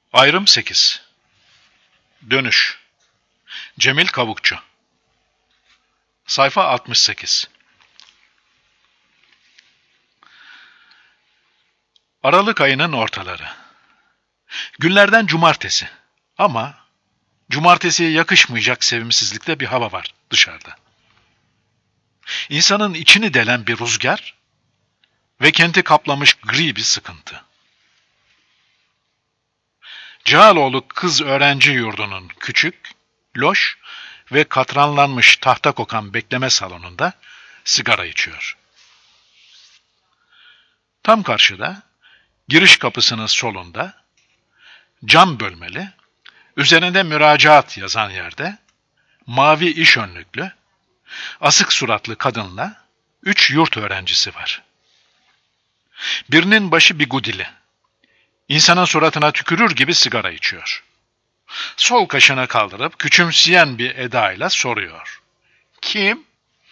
Ayrım 8. Dönüş. Cemil Kavukçu. Sayfa 68. Aralık ayının ortaları. Günlerden cumartesi. Ama cumartesiye yakışmayacak sevimsizlikte bir hava var dışarıda. İnsanın içini delen bir rüzgar ve kenti kaplamış gri bir sıkıntı. Cağaloğlu Kız Öğrenci Yurdu'nun küçük, loş ve katranlanmış tahta kokan bekleme salonunda sigara içiyor. Tam karşıda, giriş kapısının solunda, cam bölmeli, üzerinde müracaat yazan yerde, mavi iş önlüklü, asık suratlı kadınla 3 yurt öğrencisi var. Birinin başı bigudili. İnsanın suratına tükürür gibi sigara içiyor. Sol kaşını kaldırıp küçümseyen bir edayla soruyor. Kim?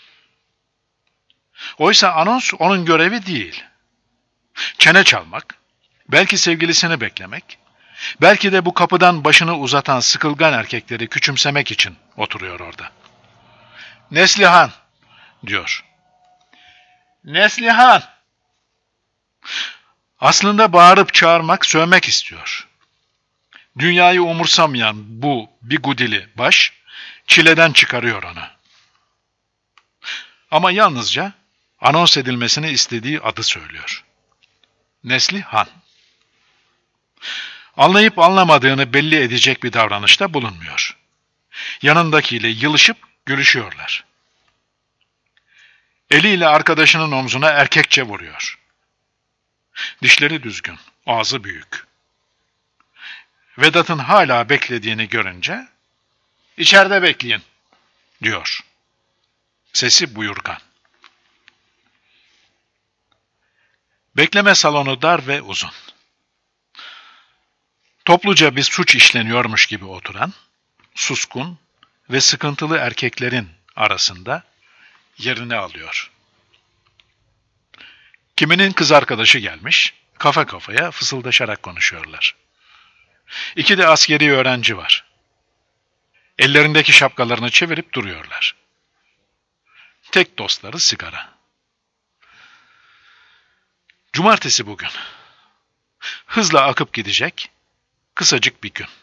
Oysa anons onun görevi değil. Çene çalmak, belki sevgilisini beklemek, belki de bu kapıdan başını uzatan sıkılgan erkekleri küçümsemek için oturuyor orada. Neslihan, diyor. Neslihan! Aslında bağırıp çağırmak, sövmek istiyor. Dünyayı umursamayan bu bigudili baş, çileden çıkarıyor onu. Ama yalnızca anons edilmesini istediği adı söylüyor. Neslihan. Anlayıp anlamadığını belli edecek bir davranışta bulunmuyor. Yanındakiyle yılışıp gülüşüyorlar. Eliyle arkadaşının omzuna erkekçe vuruyor. Dişleri düzgün, ağzı büyük. Vedat'ın hala beklediğini görünce, "İçeride bekleyin," diyor. Sesi buyurgan. Bekleme salonu dar ve uzun. Topluca bir suç işleniyormuş gibi oturan, suskun ve sıkıntılı erkeklerin arasında yerini alıyor. Kiminin kız arkadaşı gelmiş, kafa kafaya fısıldaşarak konuşuyorlar. 2 de askeri öğrenci var. Ellerindeki şapkalarını çevirip duruyorlar. Tek dostları sigara. Cumartesi bugün. Hızla akıp gidecek, kısacık bir gün.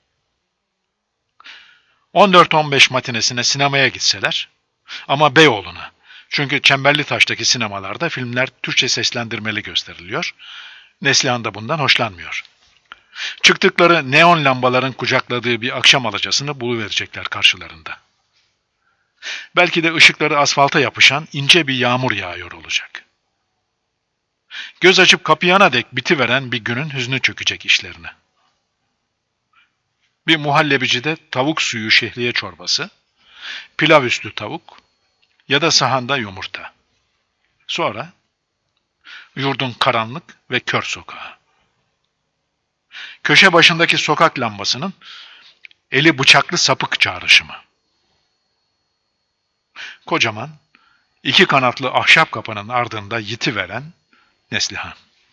14-15 matinesine sinemaya gitseler, ama Beyoğlu'na. Çünkü Çemberlitaş'taki sinemalarda filmler Türkçe seslendirmeli gösteriliyor. Neslihan da bundan hoşlanmıyor. Çıktıkları neon lambaların kucakladığı bir akşam alacasını buluverecekler karşılarında. Belki de ışıkları asfalta yapışan ince bir yağmur yağıyor olacak. Göz açıp kapayana dek bitiveren bir günün hüznü çökecek işlerine. Bir muhallebicide tavuk suyu şehriye çorbası, pilav üstü tavuk ya da sahanda yumurta. Sonra yurdun karanlık ve kör sokağı. Köşe başındaki sokak lambasının eli bıçaklı sapık çağrışımı. Kocaman, 2 kanatlı ahşap kapının ardında yitiveren Neslihan.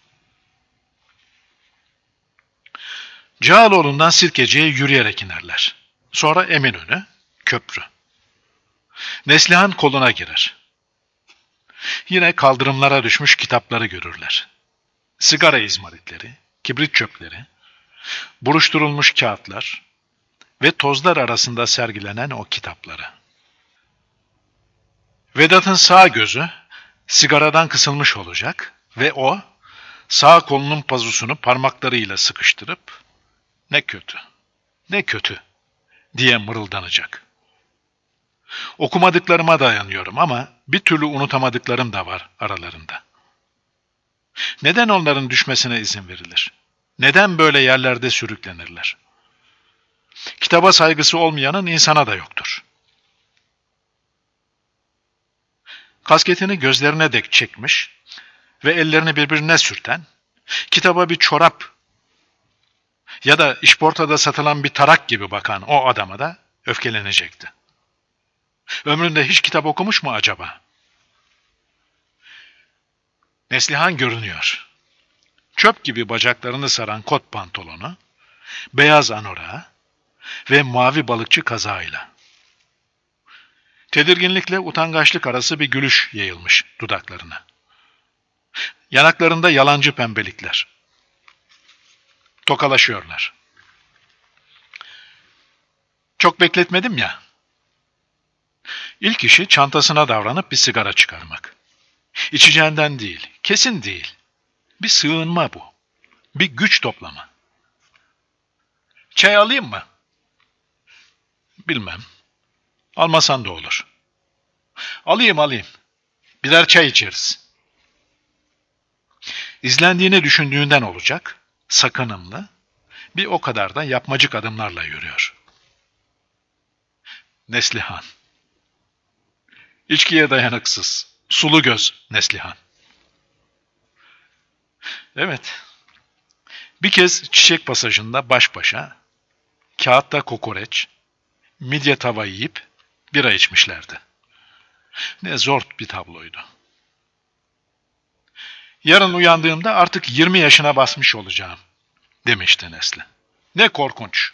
Cağaloğlu'ndan Sirkeci'ye yürüyerek inerler. Sonra Eminönü, köprü. Neslihan koluna girer. Yine kaldırımlara düşmüş kitapları görürler. Sigara izmaritleri, kibrit çöpleri, buruşturulmuş kağıtlar ve tozlar arasında sergilenen o kitapları. Vedat'ın sağ gözü sigaradan kısılmış olacak ve o sağ kolunun pazusunu parmaklarıyla sıkıştırıp "Ne kötü, ne kötü," diye mırıldanacak. Okumadıklarıma dayanıyorum ama bir türlü unutamadıklarım da var aralarında. Neden onların düşmesine izin verilir? Neden böyle yerlerde sürüklenirler? Kitaba saygısı olmayanın insana da yoktur. Kasketini gözlerine dek çekmiş ve ellerini birbirine sürten, kitaba bir çorap ya da işportada satılan bir tarak gibi bakan o adama da öfkelenecekti. Ömründe hiç kitap okumuş mu acaba? Neslihan görünüyor. Çöp gibi bacaklarını saran kot pantolonu, beyaz anorağı ve mavi balıkçı kazağıyla. Tedirginlikle utangaçlık arası bir gülüş yayılmış dudaklarına. Yanaklarında yalancı pembelikler. Tokalaşıyorlar. Çok bekletmedim ya. İlk işi çantasına davranıp bir sigara çıkarmak. İçeceğinden değil, kesin değil. Bir sığınma bu. Bir güç toplama. Çay alayım mı? Bilmem. Almasan da olur. Alayım. Birer çay içeriz. İzlendiğini düşündüğünden olacak, sakınımlı, bir o kadar da yapmacık adımlarla yürüyor. Neslihan. İçkiye dayanıksız, sulu göz Neslihan. Evet, bir kez çiçek pasajında baş başa, kağıtta kokoreç, midye tava yiyip bira içmişlerdi. Ne zor bir tabloydu. Yarın uyandığımda artık 20 yaşına basmış olacağım, demişti Nesli. Ne korkunç.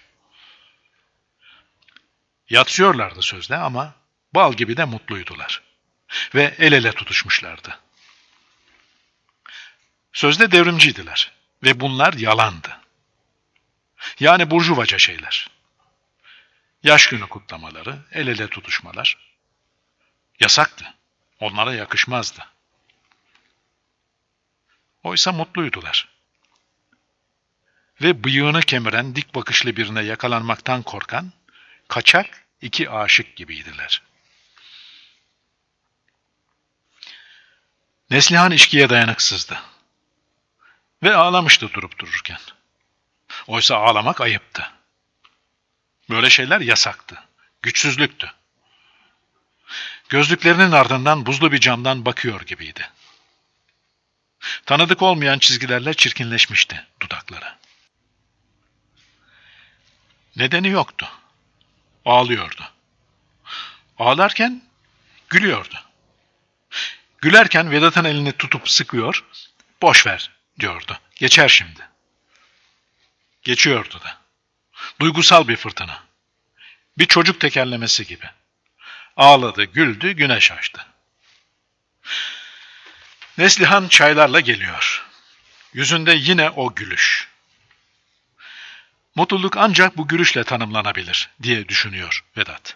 Yatışıyorlardı sözde ama bal gibi de mutluydular. Ve el ele tutuşmuşlardı. Sözde devrimciydiler ve bunlar yalandı. Yani burjuvaca şeyler. Yaş günü kutlamaları, el ele tutuşmalar. Yasaktı. Onlara yakışmazdı. Oysa mutluydular. Ve bıyığını kemiren dik bakışlı birine yakalanmaktan korkan, kaçak iki aşık gibiydiler. Neslihan içkiye dayanıksızdı. Ve ağlamıştı durup dururken. Oysa ağlamak ayıptı. Böyle şeyler yasaktı. Güçsüzlüktü. Gözlüklerinin ardından buzlu bir camdan bakıyor gibiydi. Tanıdık olmayan çizgilerle çirkinleşmişti dudakları. Nedeni yoktu. Ağlıyordu. Ağlarken gülüyordu. Gülerken Vedat'ın elini tutup sıkıyor, boş ver diyordu. Geçer şimdi. Geçiyordu da. Duygusal bir fırtına. Bir çocuk tekerlemesi gibi. Ağladı, güldü, güneş açtı. Neslihan çaylarla geliyor. Yüzünde yine o gülüş. Mutluluk ancak bu gülüşle tanımlanabilir diye düşünüyor Vedat.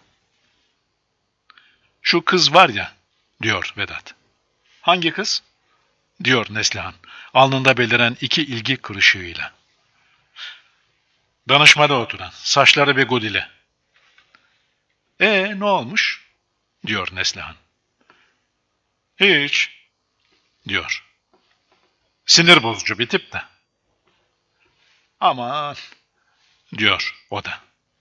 Şu kız var ya, diyor Vedat. Hangi kız? Diyor Neslihan, alnında beliren iki ilgi kırışığıyla. Danışmada oturan, saçları begodili. Ne olmuş? Diyor Neslihan. Hiç, diyor. Sinir bozucu bir tip de. Aman, diyor o da.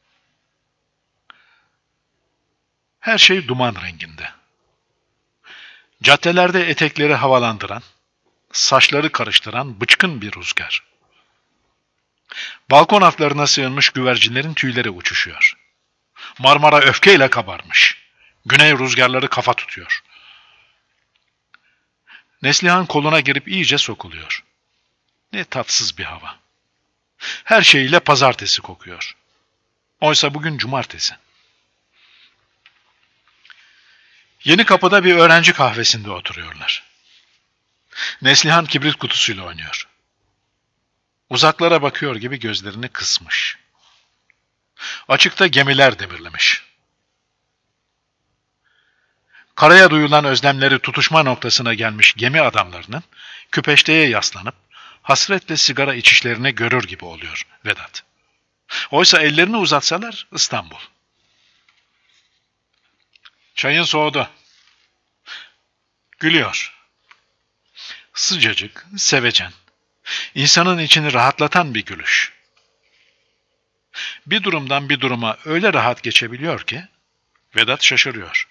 Her şey duman renginde. Caddelerde etekleri havalandıran, saçları karıştıran bıçkın bir rüzgar. Balkon altlarına sığınmış güvercinlerin tüyleri uçuşuyor. Marmara öfkeyle kabarmış. Güney rüzgarları kafa tutuyor. Neslihan koluna girip iyice sokuluyor. Ne tatsız bir hava. Her şeyiyle pazartesi kokuyor. Oysa bugün cumartesi. Yeni kapıda bir öğrenci kahvesinde oturuyorlar. Neslihan kibrit kutusuyla oynuyor. Uzaklara bakıyor gibi gözlerini kısmış. Açıkta gemiler demirlemiş. Karaya duyulan özlemleri tutuşma noktasına gelmiş gemi adamlarının küpeşteye yaslanıp hasretle sigara içişlerini görür gibi oluyor Vedat. Oysa ellerini uzatsalar İstanbul. Çayın soğudu. Gülüyor. Sıcacık, sevecen. İnsanın içini rahatlatan bir gülüş. Bir durumdan bir duruma öyle rahat geçebiliyor ki Vedat şaşırıyor.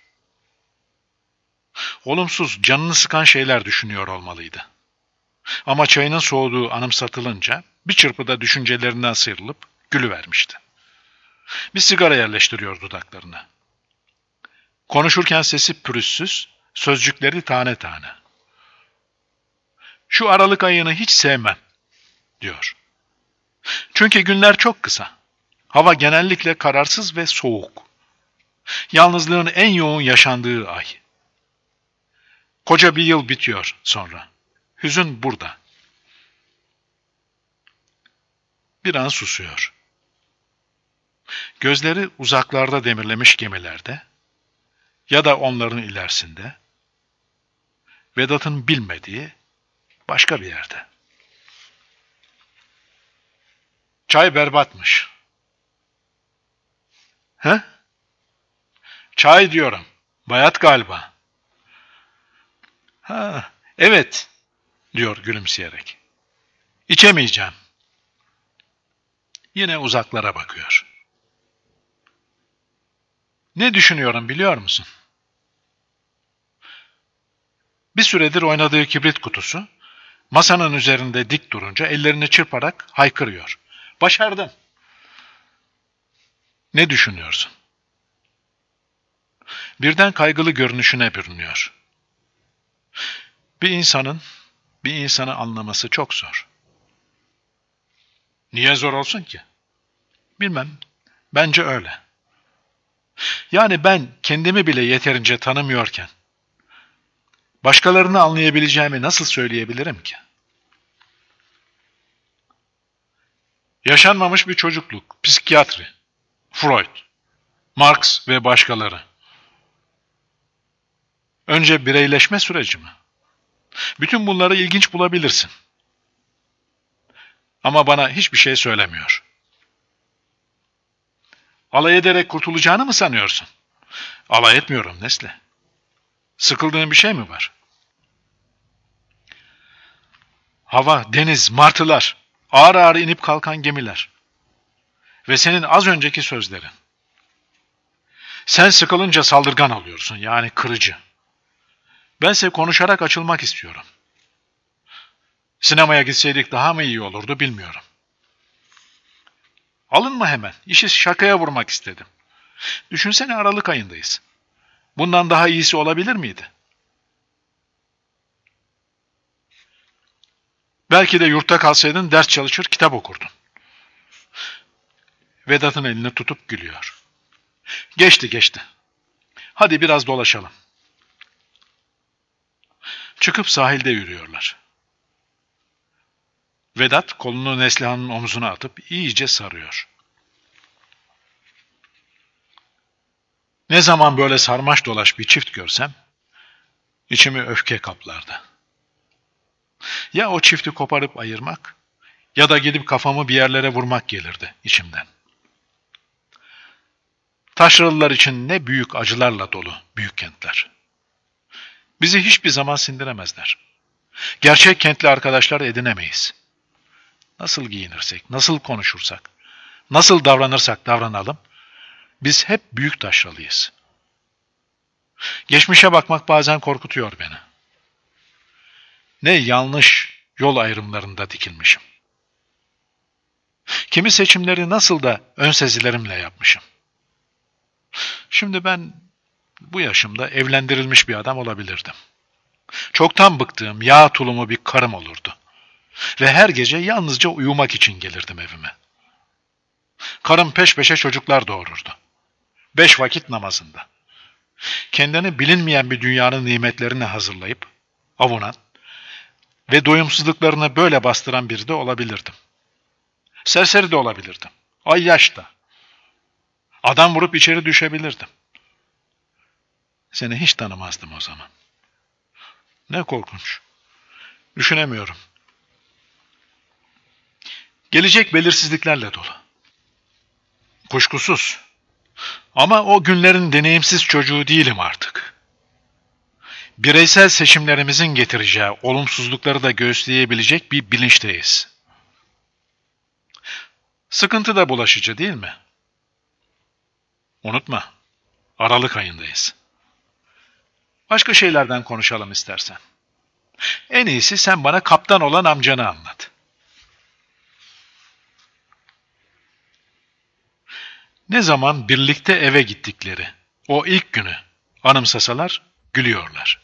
Olumsuz, canını sıkan şeyler düşünüyor olmalıydı. Ama çayının soğuduğu anımsatılınca bir çırpıda düşüncelerinden sıyrılıp gülüvermişti. Bir sigara yerleştiriyor dudaklarına. Konuşurken sesi pürüzsüz, sözcükleri tane tane. Şu Aralık ayını hiç sevmem, diyor. Çünkü günler çok kısa. Hava genellikle kararsız ve soğuk. Yalnızlığın en yoğun yaşandığı ay. Koca bir yıl bitiyor sonra. Hüzün burada. Bir an susuyor. Gözleri uzaklarda demirlemiş gemilerde ya da onların ilerisinde, Vedat'ın bilmediği başka bir yerde. Çay berbatmış. He? Çay diyorum. Bayat galiba. Ha, evet, diyor gülümseyerek. İçemeyeceğim. Yine uzaklara bakıyor. Ne düşünüyorum biliyor musun? Bir süredir oynadığı kibrit kutusu, masanın üzerinde dik durunca ellerini çırparak haykırıyor. Başardım. Ne düşünüyorsun? Birden kaygılı görünüşüne bürünüyor. Bir insanı anlaması çok zor. Niye zor olsun ki? Bilmem. Bence öyle. Yani ben kendimi bile yeterince tanımıyorken, başkalarını anlayabileceğimi nasıl söyleyebilirim ki? Yaşanmamış bir çocukluk, psikiyatri, Freud, Marx ve başkaları. Önce bireyleşme süreci mi? Bütün bunları ilginç bulabilirsin. Ama bana hiçbir şey söylemiyor. Alay ederek kurtulacağını mı sanıyorsun? Alay etmiyorum Nesli. Sıkıldığın bir şey mi var? Hava, deniz, martılar, ağır ağır inip kalkan gemiler. Ve senin az önceki sözlerin. Sen sıkılınca saldırgan oluyorsun, yani kırıcı. Bense konuşarak açılmak istiyorum. Sinemaya gitseydik daha mı iyi olurdu bilmiyorum. Alınma hemen, işi şakaya vurmak istedim. Düşünsene Aralık ayındayız. Bundan daha iyisi olabilir miydi? Belki de yurtta kalsaydın ders çalışır, kitap okurdun. Vedat'ın elini tutup gülüyor. Geçti. Hadi biraz dolaşalım. Çıkıp sahilde yürüyorlar. Vedat kolunu Neslihan'ın omzuna atıp iyice sarıyor. Ne zaman böyle sarmaş dolaş bir çift görsem, içimi öfke kaplardı. Ya o çifti koparıp ayırmak, ya da gidip kafamı bir yerlere vurmak gelirdi içimden. Taşralılar için ne büyük acılarla dolu büyük kentler. Bizi hiçbir zaman sindiremezler. Gerçek kentli arkadaşlar edinemeyiz. Nasıl giyinirsek, nasıl konuşursak, nasıl davranırsak davranalım, biz hep büyük taşralıyız. Geçmişe bakmak bazen korkutuyor beni. Ne yanlış yol ayrımlarında dikilmişim. Kimi seçimleri nasıl da ön sezilerimle yapmışım. Şimdi ben bu yaşımda evlendirilmiş bir adam olabilirdim. Çoktan bıktığım yağ tulumu bir karım olurdu. Ve her gece yalnızca uyumak için gelirdim evime. Karım peş peşe çocuklar doğururdu. 5 vakit namazında. Kendini bilinmeyen bir dünyanın nimetlerini hazırlayıp, avunan ve doyumsuzluklarını böyle bastıran biri de olabilirdim. Serseri de olabilirdim. Ay yaşta. Adam vurup içeri düşebilirdim. Seni hiç tanımazdım o zaman. Ne korkunç. Düşünemiyorum. Gelecek belirsizliklerle dolu. Kuşkusuz. Ama o günlerin deneyimsiz çocuğu değilim artık. Bireysel seçimlerimizin getireceği olumsuzlukları da göğüsleyebilecek bir bilinçteyiz. Sıkıntı da bulaşıcı değil mi? Unutma, Aralık ayındayız. Başka şeylerden konuşalım istersen. En iyisi sen bana kaptan olan amcanı anlat. Ne zaman birlikte eve gittikleri, o ilk günü anımsasalar gülüyorlar.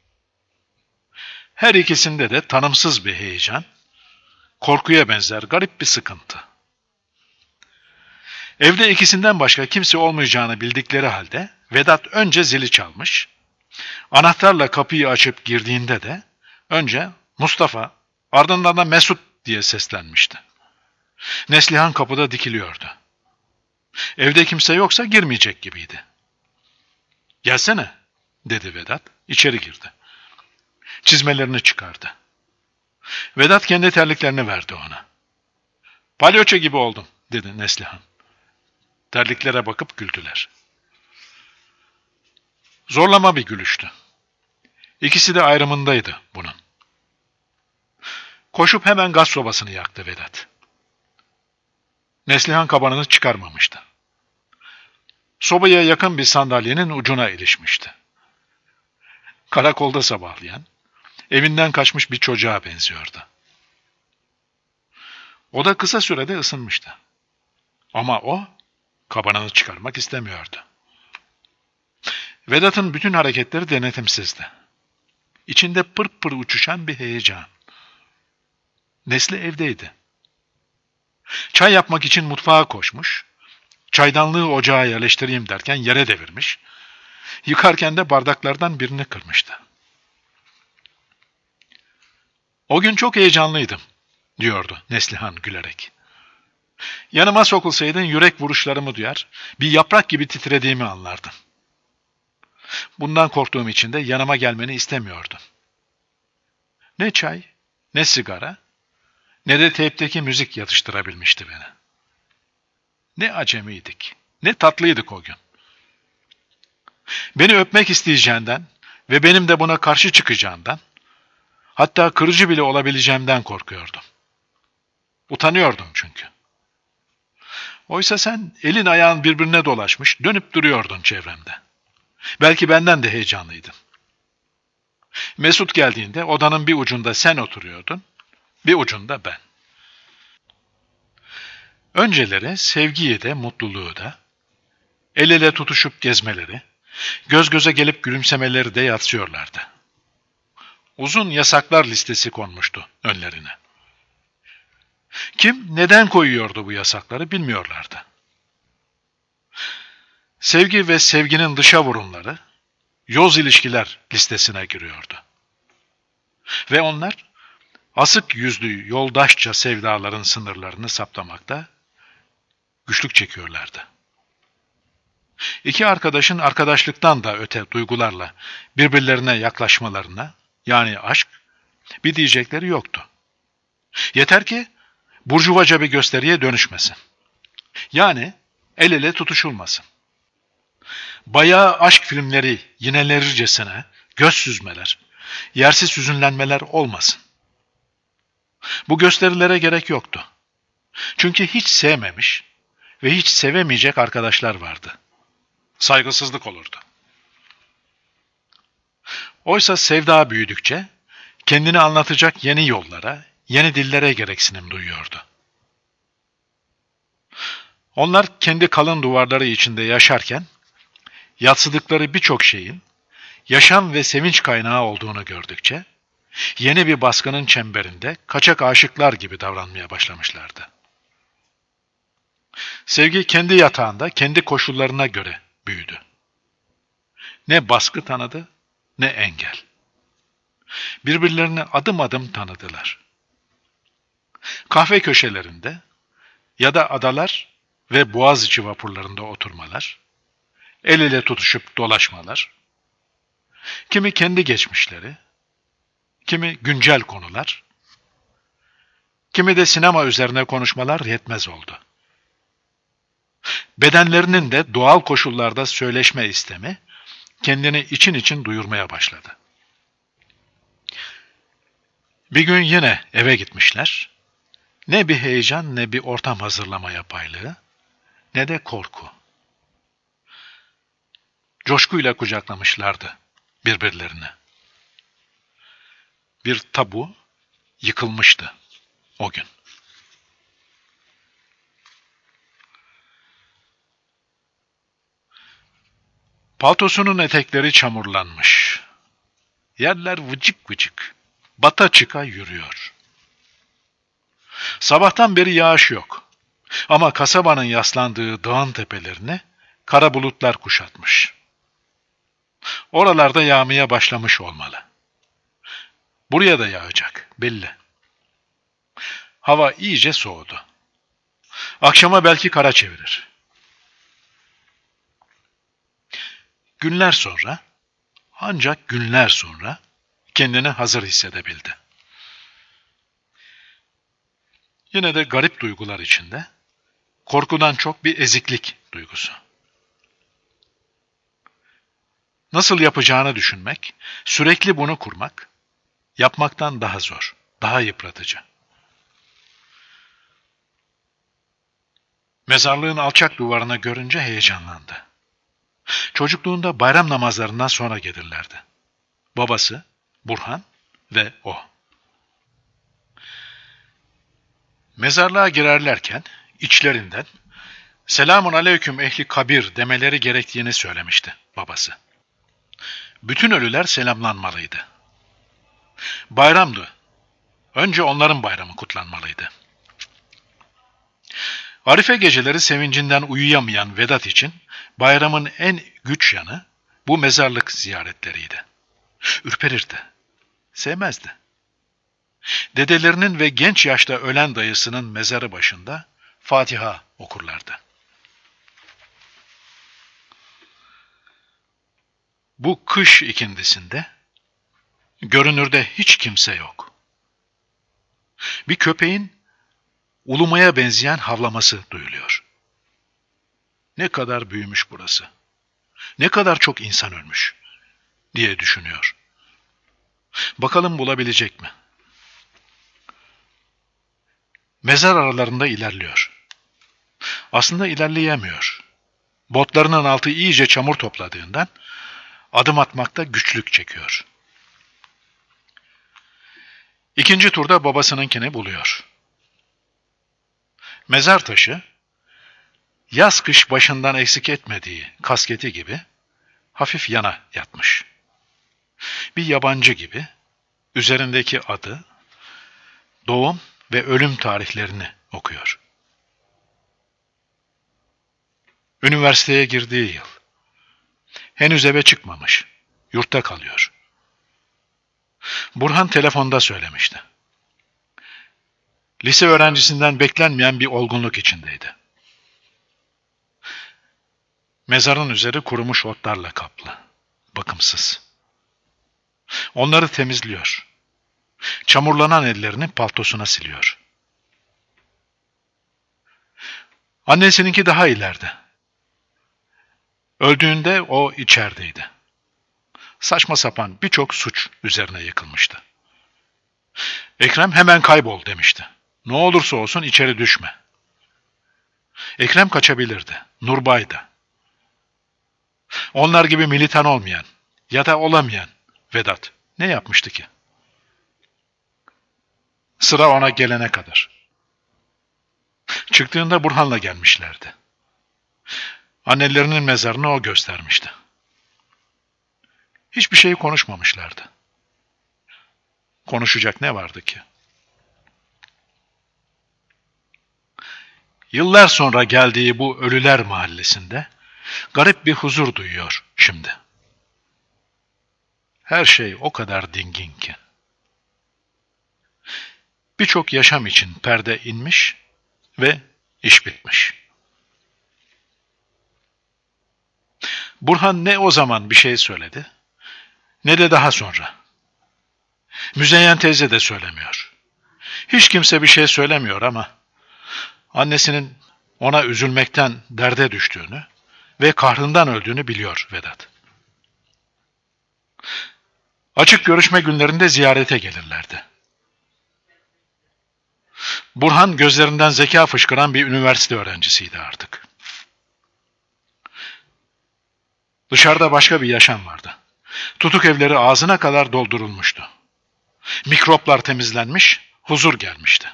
Her ikisinde de tanımsız bir heyecan, korkuya benzer garip bir sıkıntı. Evde ikisinden başka kimse olmayacağını bildikleri halde Vedat önce zili çalmış. Anahtarla kapıyı açıp girdiğinde de önce Mustafa, ardından da Mesut diye seslenmişti. Neslihan kapıda dikiliyordu. Evde kimse yoksa girmeyecek gibiydi. "Gelsene," dedi Vedat. İçeri girdi. Çizmelerini çıkardı. Vedat kendi terliklerini verdi ona. "Palyaço gibi oldum," dedi Neslihan. Terliklere bakıp güldüler. Zorlama bir gülüştü. İkisi de ayrımındaydı bunun. Koşup hemen gaz sobasını yaktı Vedat. Neslihan kabanını çıkarmamıştı. Sobaya yakın bir sandalyenin ucuna ilişmişti. Karakolda sabahlayan, evinden kaçmış bir çocuğa benziyordu. O da kısa sürede ısınmıştı. Ama o, kabanını çıkarmak istemiyordu. Vedat'ın bütün hareketleri denetimsizdi. İçinde pır pır uçuşan bir heyecan. Nesli evdeydi. Çay yapmak için mutfağa koşmuş, çaydanlığı ocağa yerleştireyim derken yere devirmiş, yıkarken de bardaklardan birini kırmıştı. "O gün çok heyecanlıydım," diyordu Neslihan gülerek. "Yanıma sokulsaydın yürek vuruşlarımı duyar, bir yaprak gibi titrediğimi anlardın. Bundan korktuğum için de yanıma gelmeni istemiyordum. Ne çay, ne sigara, ne de teypteki müzik yatıştırabilmişti beni. Ne acemiydik, ne tatlıydık o gün. Beni öpmek isteyeceğinden ve benim de buna karşı çıkacağından, hatta kırıcı bile olabileceğimden korkuyordum. Utanıyordum çünkü. Oysa sen elin ayağın birbirine dolaşmış, dönüp duruyordun çevremde. Belki benden de heyecanlıydın. Mesut geldiğinde odanın bir ucunda sen oturuyordun, bir ucunda ben. Önceleri sevgiyi de mutluluğu da, el ele tutuşup gezmeleri, göz göze gelip gülümsemeleri de yatsıyorlardı. Uzun yasaklar listesi konmuştu önlerine. Kim, neden koyuyordu bu yasakları bilmiyorlardı. Sevgi ve sevginin dışa vurumları, yoz ilişkiler listesine giriyordu. Ve onlar, asık yüzlü yoldaşça sevdaların sınırlarını saptamakta güçlük çekiyorlardı. İki arkadaşın arkadaşlıktan da öte duygularla birbirlerine yaklaşmalarına, yani aşk, bir diyecekleri yoktu. Yeter ki burjuvaca bir gösteriye dönüşmesin. Yani el ele tutuşulmasın. Bayağı aşk filmleri yinelercesine göz süzmeler, yersiz hüzünlenmeler olmasın. Bu gösterilere gerek yoktu. Çünkü hiç sevmemiş ve hiç sevemeyecek arkadaşlar vardı. Saygısızlık olurdu. Oysa sevda büyüdükçe kendini anlatacak yeni yollara, yeni dillere gereksinim duyuyordu. Onlar kendi kalın duvarları içinde yaşarken, yadsıdıkları birçok şeyin yaşam ve sevinç kaynağı olduğunu gördükçe, yeni bir baskının çemberinde kaçak aşıklar gibi davranmaya başlamışlardı. Sevgi kendi yatağında, kendi koşullarına göre büyüdü. Ne baskı tanıdı, ne engel. Birbirlerini adım adım tanıdılar. Kahve köşelerinde ya da adalar ve Boğaziçi vapurlarında oturmalar, el ele tutuşup dolaşmalar, kimi kendi geçmişleri, kimi güncel konular, kimi de sinema üzerine konuşmalar yetmez oldu. Bedenlerinin de doğal koşullarda söyleşme istemi, kendini için için duyurmaya başladı. Bir gün yine eve gitmişler. Ne bir heyecan, ne bir ortam hazırlamaya paylığı, ne de korku. Coşkuyla kucaklamışlardı birbirlerini. Bir tabu yıkılmıştı o gün. Paltosunun etekleri çamurlanmış. Yerler vıcık vıcık, bata çıka yürüyor. Sabahtan beri yağış yok. Ama kasabanın yaslandığı dağın tepelerini kara bulutlar kuşatmış. Oralarda yağmaya başlamış olmalı. Buraya da yağacak, belli. Hava iyice soğudu. Akşama belki kara çevirir. Günler sonra, ancak günler sonra kendini hazır hissedebildi. Yine de garip duygular içinde, korkudan çok bir eziklik duygusu. Nasıl yapacağını düşünmek, sürekli bunu kurmak, yapmaktan daha zor, daha yıpratıcı. Mezarlığın alçak duvarını görünce heyecanlandı. Çocukluğunda bayram namazlarından sonra gelirlerdi. Babası, Burhan ve o. Mezarlığa girerlerken içlerinden "Selamun aleyküm ehli kabir" demeleri gerektiğini söylemişti babası. Bütün ölüler selamlanmalıydı. Bayramdı. Önce onların bayramı kutlanmalıydı. Arife geceleri sevincinden uyuyamayan Vedat için bayramın en güç yanı bu mezarlık ziyaretleriydi. Ürperirdi. Sevmezdi. Dedelerinin ve genç yaşta ölen dayısının mezarı başında Fatiha okurlardı. Bu kış ikindisinde görünürde hiç kimse yok. Bir köpeğin ulumaya benzeyen havlaması duyuluyor. Ne kadar büyümüş burası. Ne kadar çok insan ölmüş diye düşünüyor. Bakalım bulabilecek mi? Mezar aralarında ilerliyor. Aslında ilerleyemiyor. Botlarının altı iyice çamur topladığından adım atmakta güçlük çekiyor. İkinci turda babasınınkini buluyor. Mezar taşı, yaz kış başından eksik etmediği kasketi gibi hafif yana yatmış. Bir yabancı gibi üzerindeki adı, doğum ve ölüm tarihlerini okuyor. Üniversiteye girdiği yıl. Henüz eve çıkmamış. Yurtta kalıyor. Burhan telefonda söylemişti. Lise öğrencisinden beklenmeyen bir olgunluk içindeydi. Mezarın üzeri kurumuş otlarla kaplı. Bakımsız. Onları temizliyor. Çamurlanan ellerini paltosuna siliyor. Annesininki daha ileride. Öldüğünde o içerideydi. Saçma sapan birçok suç üzerine yıkılmıştı. Ekrem hemen kaybol demişti. Ne olursa olsun içeri düşme. Ekrem kaçabilirdi. Nurbay da. Onlar gibi militan olmayan ya da olamayan Vedat ne yapmıştı ki? Sıra ona gelene kadar. Çıktığında Burhan'la gelmişlerdi. Annelerinin mezarını o göstermişti. Hiçbir şey konuşmamışlardı. Konuşacak ne vardı ki? Yıllar sonra geldiği bu Ölüler Mahallesi'nde garip bir huzur duyuyor şimdi. Her şey o kadar dingin ki. Birçok yaşam için perde inmiş ve iş bitmiş. Burhan ne o zaman bir şey söyledi, ne de daha sonra. Müzeyyen teyze de söylemiyor. Hiç kimse bir şey söylemiyor ama annesinin ona üzülmekten derde düştüğünü ve kahrından öldüğünü biliyor Vedat. Açık görüşme günlerinde ziyarete gelirlerdi. Burhan gözlerinden zeka fışkıran bir üniversite öğrencisiydi artık. Dışarıda başka bir yaşam vardı. Tutuk evleri ağzına kadar doldurulmuştu. Mikroplar temizlenmiş, huzur gelmişti.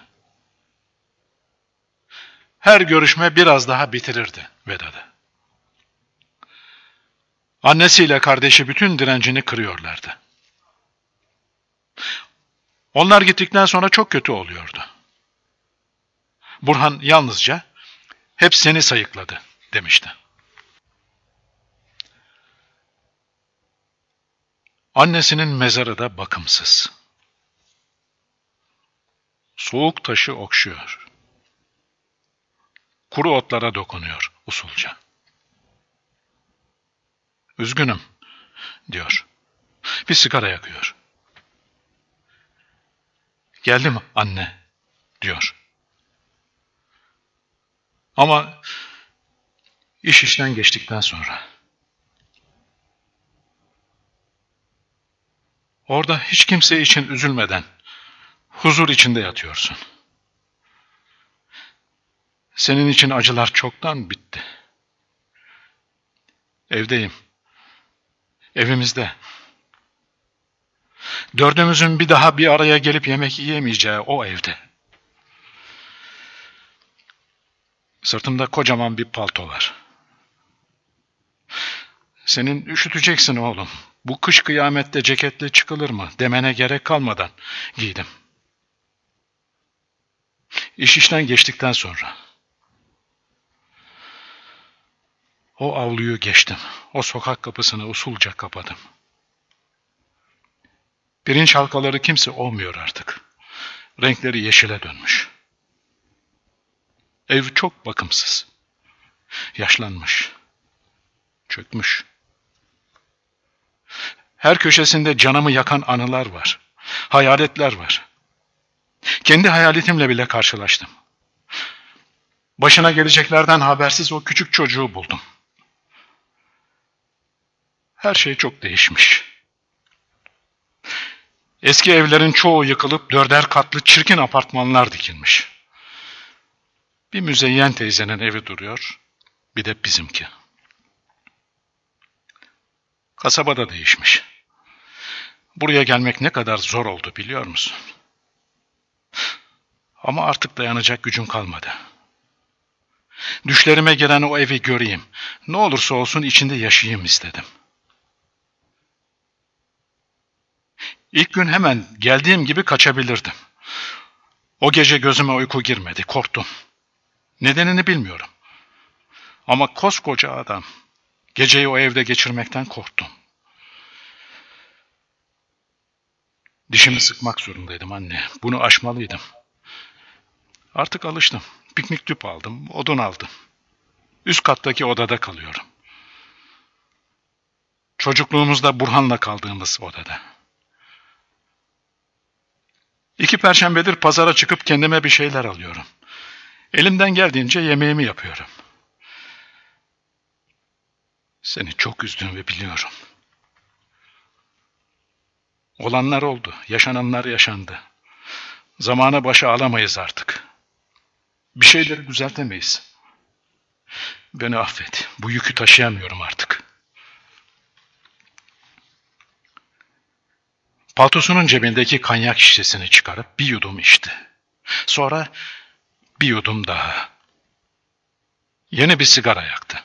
Her görüşme biraz daha bitirirdi Vedat'ı. Annesiyle kardeşi bütün direncini kırıyorlardı. Onlar gittikten sonra çok kötü oluyordu. Burhan yalnızca Hep seni sayıkladı demişti. Annesinin mezarı da bakımsız. Soğuk taşı okşuyor. Kuru otlara dokunuyor usulca. Üzgünüm, diyor. Bir sigara yakıyor. Geldim anne, diyor. Ama iş işten geçtikten sonra. Orada hiç kimse için üzülmeden, huzur içinde yatıyorsun. Senin için acılar çoktan bitti. Evdeyim. Evimizde. Dördümüzün bir daha bir araya gelip yemek yiyemeyeceği o evde. Sırtımda kocaman bir palto var. Senin üşüteceksin oğlum. Bu kış kıyamette ceketle çıkılır mı demene gerek kalmadan giydim. İş işten geçtikten sonra. O avluyu geçtim. O sokak kapısını usulca kapadım. Pirinç halkaları kimse olmuyor artık. Renkleri yeşile dönmüş. Ev çok bakımsız. Yaşlanmış. Çökmüş. Her köşesinde canımı yakan anılar var. Hayaletler var. Kendi hayaletimle bile karşılaştım. Başına geleceklerden habersiz o küçük çocuğu buldum. Her şey çok değişmiş. Eski evlerin çoğu yıkılıp 4'er katlı çirkin apartmanlar dikilmiş. Bir Müzeyyen teyzenin evi duruyor, bir de bizimki. Kasaba da değişmiş. Buraya gelmek ne kadar zor oldu biliyor musun? Ama artık dayanacak gücüm kalmadı. Düşlerime giren o evi göreyim. Ne olursa olsun içinde yaşayayım istedim. İlk gün hemen geldiğim gibi kaçabilirdim. O gece gözüme uyku girmedi, korktum. Nedenini bilmiyorum. Ama koskoca adam, geceyi o evde geçirmekten korktum. Dişimi sıkmak zorundaydım anne, bunu aşmalıydım. Artık alıştım. Piknik tüpü aldım, odun aldım. Üst kattaki odada kalıyorum. Çocukluğumuzda Burhan'la kaldığımız odada. 2 perşembedir pazara çıkıp kendime bir şeyler alıyorum. Elimden geldiğince yemeğimi yapıyorum. Seni çok üzdüğümü biliyorum. Olanlar oldu, yaşananlar yaşandı. Zamana başa alamayız artık. Bir şeyleri düzeltemeyiz. Beni affet, bu yükü taşıyamıyorum artık. Paltosunun cebindeki kanyak şişesini çıkarıp bir yudum içti. Sonra bir yudum daha. Yeni bir sigara yaktı.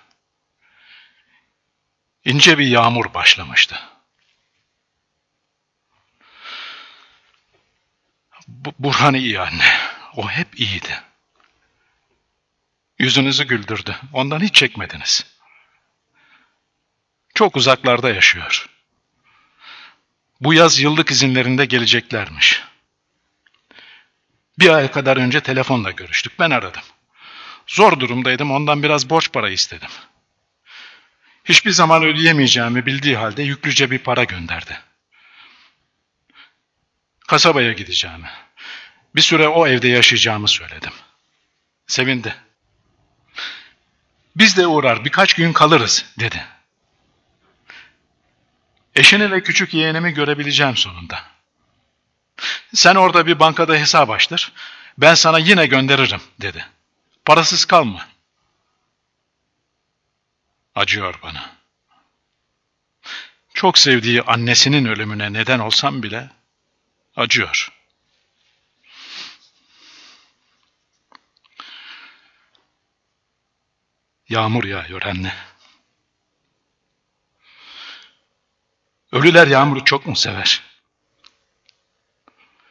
İnce bir yağmur başlamıştı. Burhan iyi anne. O hep iyiydi. Yüzünüzü güldürdü. Ondan hiç çekmediniz. Çok uzaklarda yaşıyor. Bu yaz yıllık izinlerinde geleceklermiş. Bir ay kadar önce telefonla görüştük. Ben aradım. Zor durumdaydım. Ondan biraz borç para istedim. Hiçbir zaman ödeyemeyeceğimi bildiği halde yüklüce bir para gönderdi. Kasabaya gideceğimi, bir süre o evde yaşayacağımı söyledim. Sevindi. Biz de uğrar, birkaç gün kalırız, dedi. Eşini ve küçük yeğenimi görebileceğim sonunda. Sen orada bir bankada hesap açtır, ben sana yine gönderirim, dedi. Parasız kalma. Acıyor bana. Çok sevdiği annesinin ölümüne neden olsam bile acıyor. Yağmur yağıyor anne. Ölüler yağmuru çok mu sever?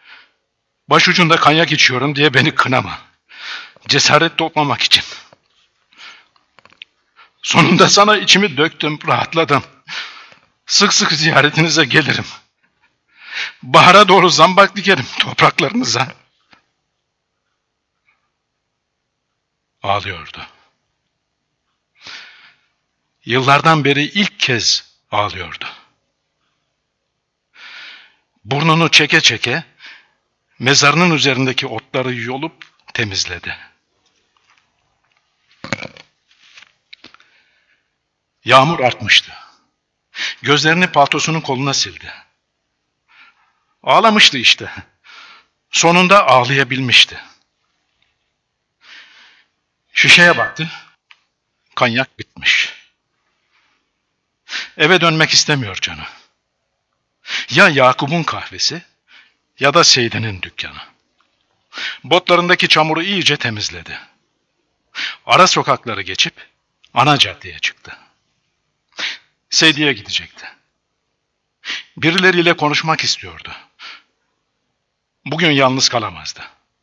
Başucunda kanyak içiyorum diye beni kınama. Cesaret toplamak için. Sonunda sana içimi döktüm, rahatladım. Sık sık ziyaretinize gelirim. Bahara doğru zambak dikerim topraklarınıza. Ağlıyordu. Yıllardan beri ilk kez ağlıyordu. Burnunu çeke çeke mezarının üzerindeki otları yolup temizledi. Yağmur artmıştı. Gözlerini paltosunun koluna sildi. Ağlamıştı işte. Sonunda ağlayabilmişti. Şişeye baktı. Kanyak bitmiş. Eve dönmek istemiyor canı. Ya Yakup'un kahvesi ya da Seydi'nin dükkanı. Botlarındaki çamuru iyice temizledi. Ara sokakları geçip ana caddeye çıktı. Seydi'ye gidecekti. Birileriyle konuşmak istiyordu. Bugün yalnız kalamazdı.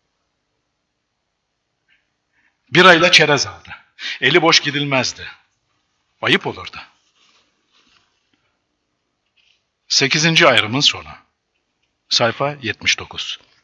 Birayla çerez aldı. Eli boş gidilmezdi. Ayıp olurdu. 8. ayrımın sonu. Sayfa 79.